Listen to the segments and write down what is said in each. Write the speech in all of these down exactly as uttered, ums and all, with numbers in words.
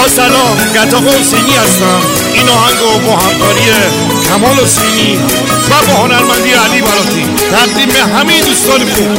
با سلام، گتاق حسینی هستم. این آهنگو با همکاری کمال حسینی و با هنرمندی علی براتی تقدیم به همه دوستان خوب.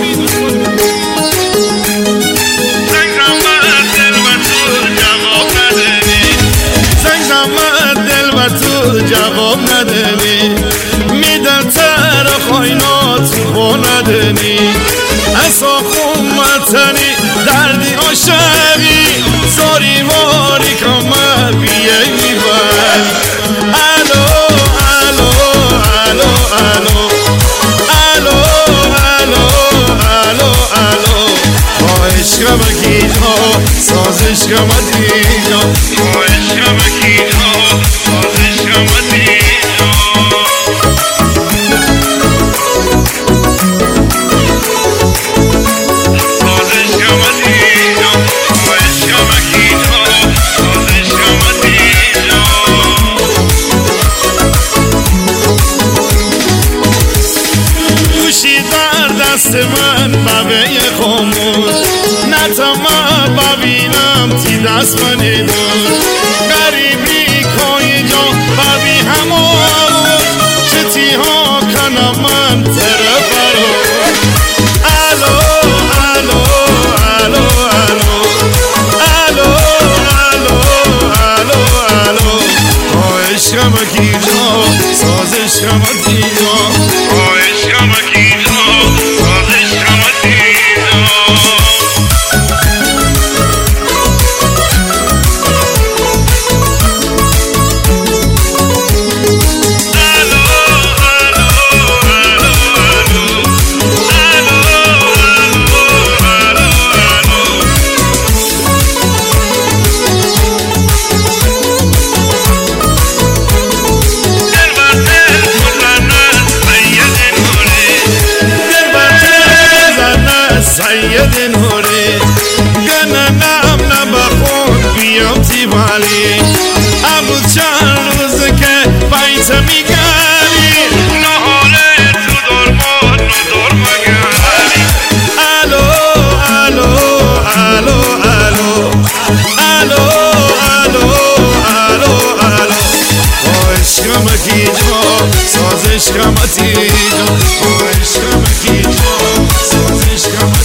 تو جواب ندنی میدن تر خواینات با ندنی اصا خمتنی دردی عاشقی زاری واری کامر بیه میبر الو الو الو الو الو الو الو الو با عشقم گیجا ساز عشقم دیجا با عشقم گیجا دست من بابه خاموش نتما ببینم تی دست من دور غریبی کوی جا ببی همون چتی ها کنم من طرف رو الو الو الو الو الو الو الو الو با عشقم کی جا ساز عشقم کی جا با عشقم کی جا سید نوری گننم نبخون بیام تیوالی ابو چند روز که بیت میگری نهاره تو درمان ندار مگری الو الو الو الو الو الو الو الو با عشقم کی جا ساز عشقم تیجا با عشقم کی جا ساز عشقم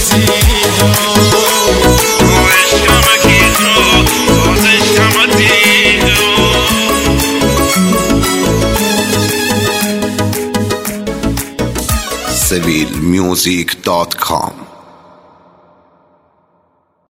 seville music dot com